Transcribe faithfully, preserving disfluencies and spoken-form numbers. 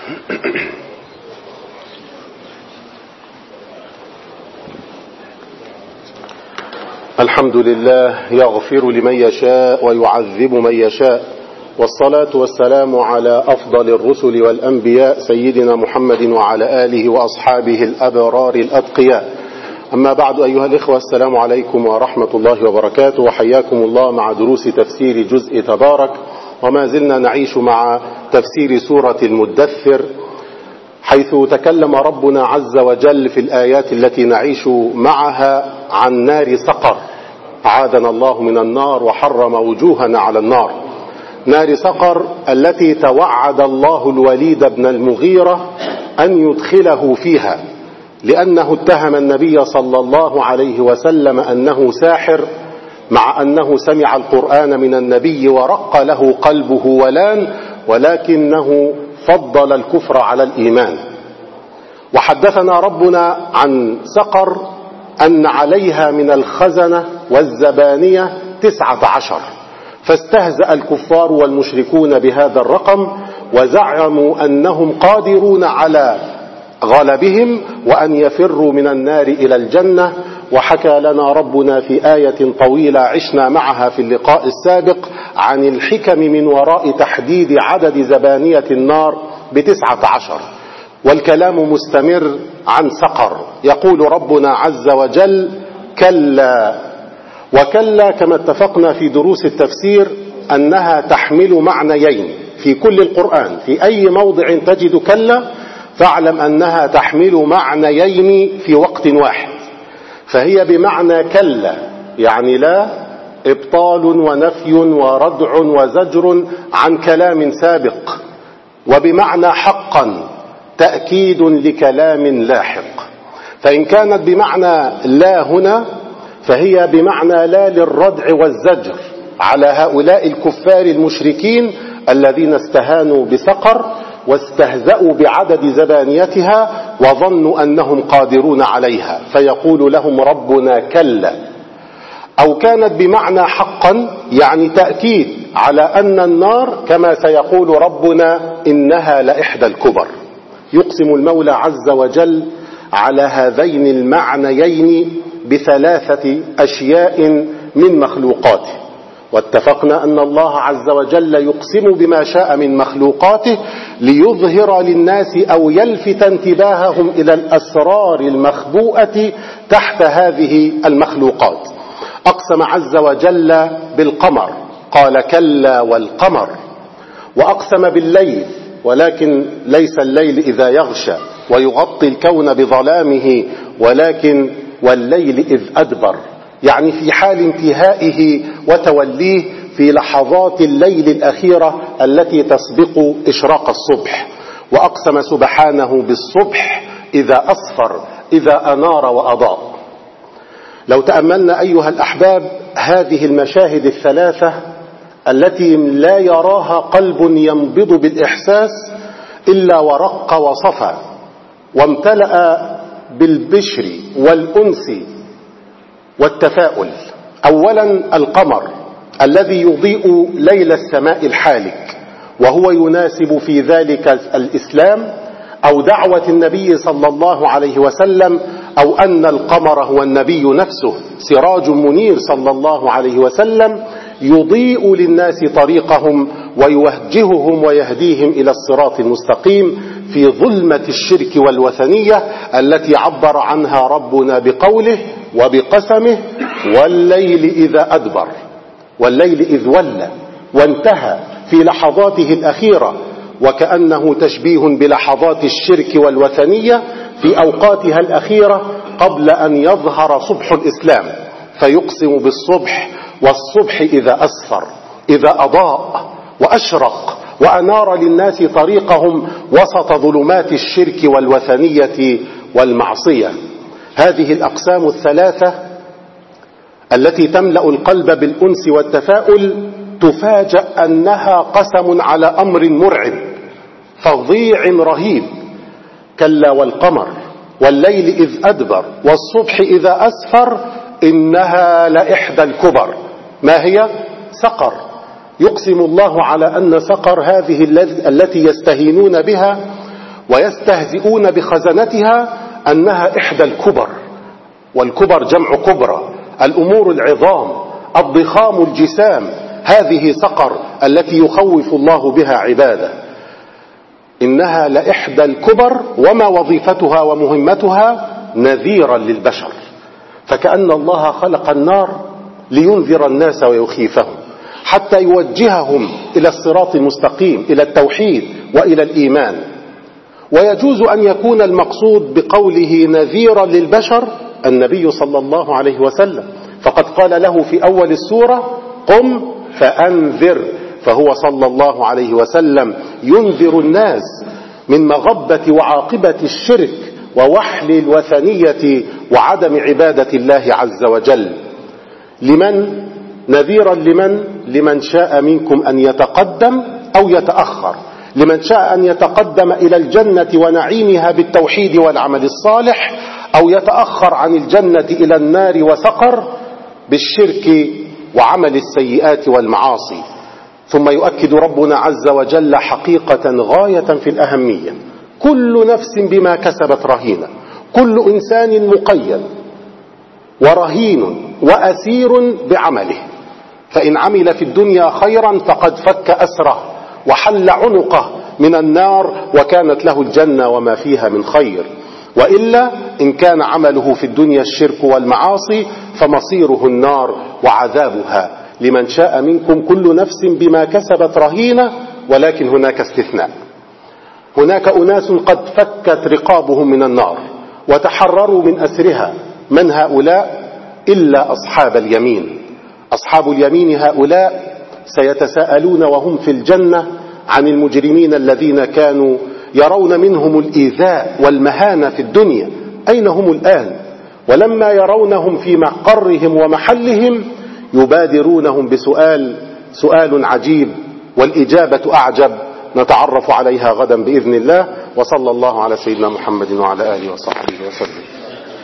الحمد لله يغفر لمن يشاء ويعذب من يشاء، والصلاة والسلام على أفضل الرسل والأنبياء سيدنا محمد وعلى آله وأصحابه الأبرار الأتقياء. أما بعد أيها الإخوة، السلام عليكم ورحمة الله وبركاته، وحياكم الله مع دروس تفسير جزء تبارك. وما زلنا نعيش مع تفسير سورة المدثر، حيث تكلم ربنا عز وجل في الآيات التي نعيش معها عن نار سقر، عاذنا الله من النار وحرم وجوهنا على النار. نار سقر التي توعد الله الوليد بن المغيرة أن يدخله فيها، لأنه اتهم النبي صلى الله عليه وسلم أنه ساحر، مع أنه سمع القرآن من النبي ورق له قلبه ولان، ولكنه فضل الكفر على الإيمان. وحدثنا ربنا عن سقر أن عليها من الخزنة والزبانية تسعة عشر، فاستهزأ الكفار والمشركون بهذا الرقم، وزعموا أنهم قادرون على غلبهم وأن يفروا من النار إلى الجنة. وحكى لنا ربنا في آية طويلة عشنا معها في اللقاء السابق عن الحكم من وراء تحديد عدد زبانية النار بتسعة عشر، والكلام مستمر عن سقر. يقول ربنا عز وجل: كلا. وكلا كما اتفقنا في دروس التفسير أنها تحمل معنيين في كل القرآن، في أي موضع تجد كلا فاعلم أنها تحمل معنيين في وقت واحد. فهي بمعنى كلا، يعني لا، إبطال ونفي وردع وزجر عن كلام سابق، وبمعنى حقا تأكيد لكلام لاحق. فإن كانت بمعنى لا هنا فهي بمعنى لا للردع والزجر على هؤلاء الكفار المشركين الذين استهانوا بسقر واستهزأوا بعدد زبانيتها وظنوا أنهم قادرون عليها، فيقول لهم ربنا كلا. أو كانت بمعنى حقا، يعني تأكيد على أن النار كما سيقول ربنا إنها لإحدى الكبر. يقسم المولى عز وجل على هذين المعنيين بثلاثة أشياء من مخلوقاته، واتفقنا أن الله عز وجل يقسم بما شاء من مخلوقاته ليظهر للناس أو يلفت انتباههم إلى الأسرار المخبوءة تحت هذه المخلوقات. أقسم عز وجل بالقمر، قال كلا والقمر. وأقسم بالليل، ولكن ليس الليل إذا يغشى ويغطي الكون بظلامه، ولكن والليل إذ أدبر، يعني في حال انتهائه وتوليه في لحظات الليل الأخيرة التي تسبق إشراق الصبح. وأقسم سبحانه بالصبح إذا أصفر، إذا أنار وأضاء. لو تأملنا أيها الأحباب هذه المشاهد الثلاثة التي لا يراها قلب ينبض بالإحساس إلا ورق وصفى وامتلأ بالبشر والأنس والتفاؤل. أولا القمر الذي يضيء ليل السماء الحالك، وهو يناسب في ذلك الإسلام أو دعوة النبي صلى الله عليه وسلم، أو أن القمر هو النبي نفسه سراج منير صلى الله عليه وسلم، يضيء للناس طريقهم ويوجههم ويهديهم إلى الصراط المستقيم في ظلمة الشرك والوثنية التي عبر عنها ربنا بقوله وبقسمه والليل إذا أدبر، والليل إذ ولى، وانتهى في لحظاته الأخيرة، وكأنه تشبيه بلحظات الشرك والوثنية في أوقاتها الأخيرة قبل أن يظهر صبح الإسلام. فيقسم بالصبح، والصبح إذا أسفر، إذا أضاء وأشرق وأنار للناس طريقهم وسط ظلمات الشرك والوثنية والمعصية. هذه الأقسام الثلاثة التي تملأ القلب بالأنس والتفاؤل تفاجأ أنها قسم على أمر مرعب فظيع رهيب. كلا والقمر والليل إذ أدبر والصبح إذا أسفر إنها لإحدى الكبر. ما هي؟ سقر. يقسم الله على أن سقر هذه التي يستهينون بها ويستهزئون بخزنتها أنها إحدى الكبر، والكبر جمع كبرى، الأمور العظام الضخام الجسام، هذه سقر التي يخوف الله بها عباده. إنها لإحدى الكبر، وما وظيفتها ومهمتها؟ نذيرا للبشر. فكأن الله خلق النار لينذر الناس ويخيفهم، حتى يوجههم إلى الصراط المستقيم، إلى التوحيد وإلى الإيمان. ويجوز أن يكون المقصود بقوله نذيرا للبشر النبي صلى الله عليه وسلم، فقد قال له في أول السورة قم فأنذر، فهو صلى الله عليه وسلم ينذر الناس من مغبة وعاقبة الشرك ووحل الوثنية وعدم عبادة الله عز وجل. لمن؟ نذيرا لمن؟ لمن شاء منكم أن يتقدم أو يتأخر، لمن شاء أن يتقدم إلى الجنة ونعيمها بالتوحيد والعمل الصالح، أو يتأخر عن الجنة إلى النار وسقر بالشرك وعمل السيئات والمعاصي. ثم يؤكد ربنا عز وجل حقيقة غاية في الأهمية: كل نفس بما كسبت رهينة، كل إنسان مقيد ورهين وأسير بعمله، فإن عمل في الدنيا خيرا فقد فك أسره وحل عنقه من النار وكانت له الجنة وما فيها من خير، وإلا إن كان عمله في الدنيا الشرك والمعاصي فمصيره النار وعذابها. لمن شاء منكم كل نفس بما كسبت رهينة، ولكن هناك استثناء، هناك أناس قد فكت رقابهم من النار وتحرروا من أسرها. من هؤلاء؟ إلا أصحاب اليمين. أصحاب اليمين هؤلاء سيتساءلون وهم في الجنة عن المجرمين الذين كانوا يرون منهم الإيذاء والمهانة في الدنيا، أين هم الآن؟ ولما يرونهم في مقرهم ومحلهم يبادرونهم بسؤال سؤال عجيب، والإجابة أعجب، نتعرف عليها غدا بإذن الله. وصلى الله على سيدنا محمد وعلى آله وصحبه وسلم.